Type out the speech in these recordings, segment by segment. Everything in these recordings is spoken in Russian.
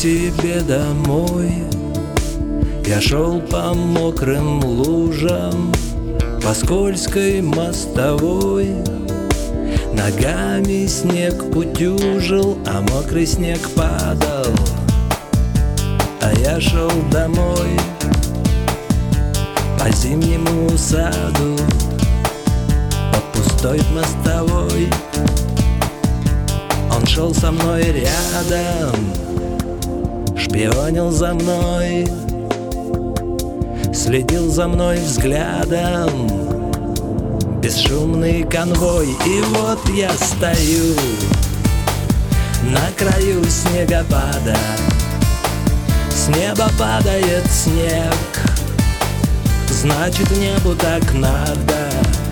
себе домой. Я шел по мокрым лужам, по скользкой мостовой. Ногами снег утюжил, а мокрый снег падал. А я шел домой по зимнему саду, по пустой мостовой. Он шел со мной рядом, шпионил за мной, следил за мной взглядом. Бесшумный конвой, и вот я стою на краю снегопада. С неба падает снег, значит, небу так надо.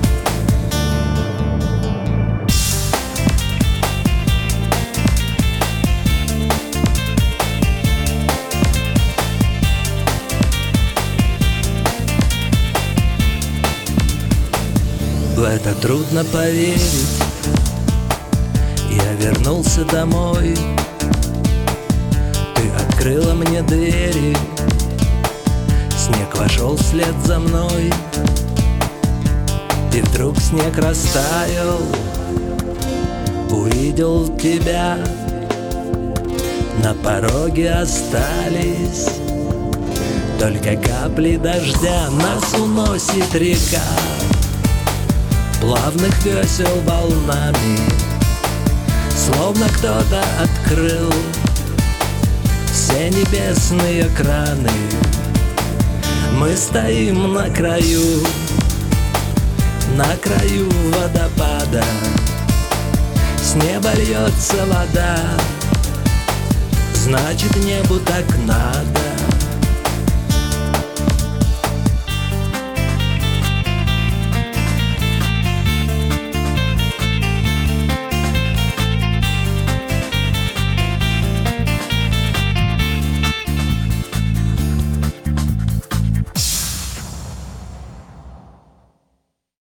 В это трудно поверить. Я вернулся домой, ты открыла мне двери, снег вошел вслед за мной. И вдруг снег растаял, увидел тебя. На пороге остались только капли дождя. Нас уносит река плавных весел волнами, словно кто-то открыл все небесные краны. Мы стоим на краю водопада. С неба льется вода, значит, небу так надо.